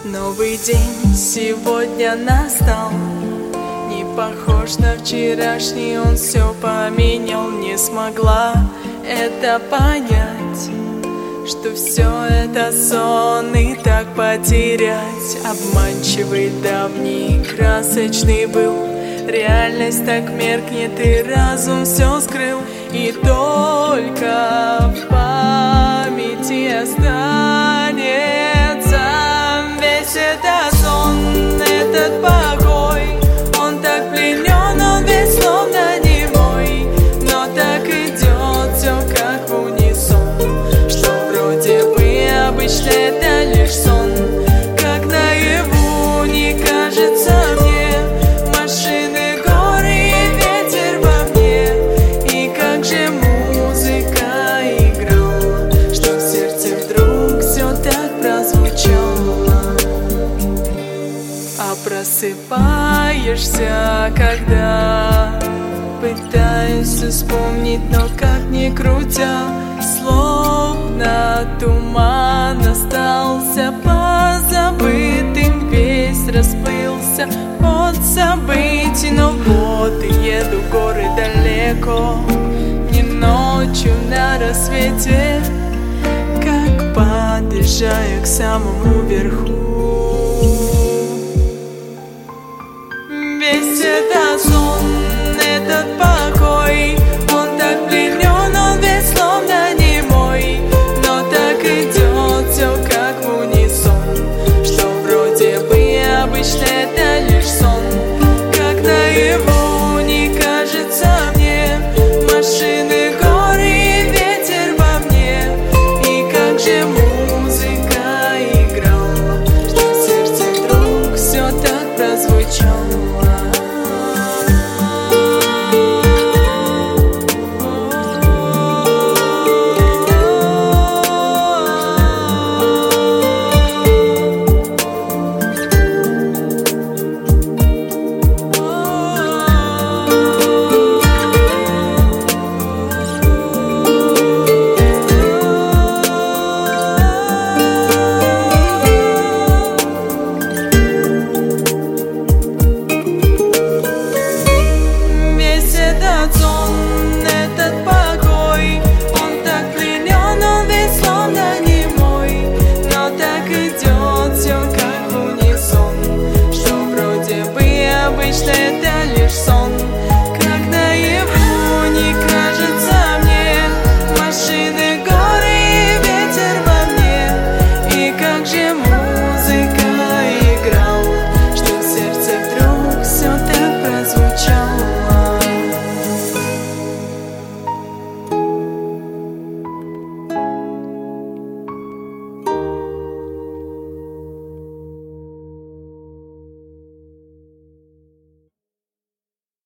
Новый день сегодня настал, не похож на вчерашний, он все поменял. Не смогла это понять, что все это сон и так потерять. Обманчивый давний красочный был, реальность так меркнет и разум все скрыл. И только в памяти останется весь этот сон, этот покой. Он так пленен, он весь словно немой, но так идет все как в унисон, что вроде бы обычно это лишь сон. Как наяву не кажется мне, машины, горы и ветер во мне. И как же музыка играла, что в сердце вдруг все так прозвучало. А просыпаешься, когда пытаюсь вспомнить, но как ни крутя, словно туман остался позабытым, весь расплылся от событий. Но вот и еду в горы далеко, не ночью на рассвете, как подъезжаю к самому верху. Весь этот сон